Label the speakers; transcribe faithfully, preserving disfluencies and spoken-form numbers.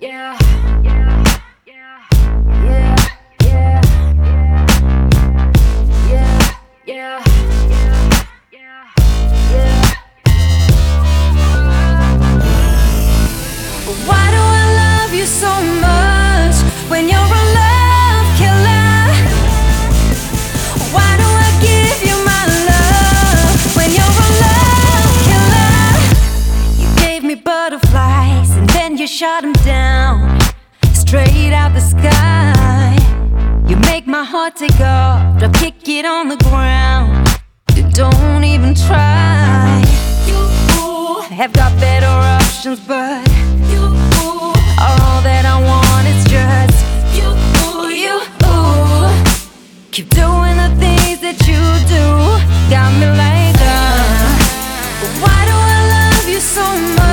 Speaker 1: yeah, yeah, yeah, yeah, yeah, yeah, yeah, yeah, yeah. Why do I love you so much when you're a love killer? Why do I give you my love when you're a love killer? You gave me butterflies and then you shot them down straight out the sky. You make my heart take off, drop kick it on the ground. You don't even try. You have got better options, but you are all that I want. It's just you, you. Keep doing the things that you do, got me like that. Why do I love you so much?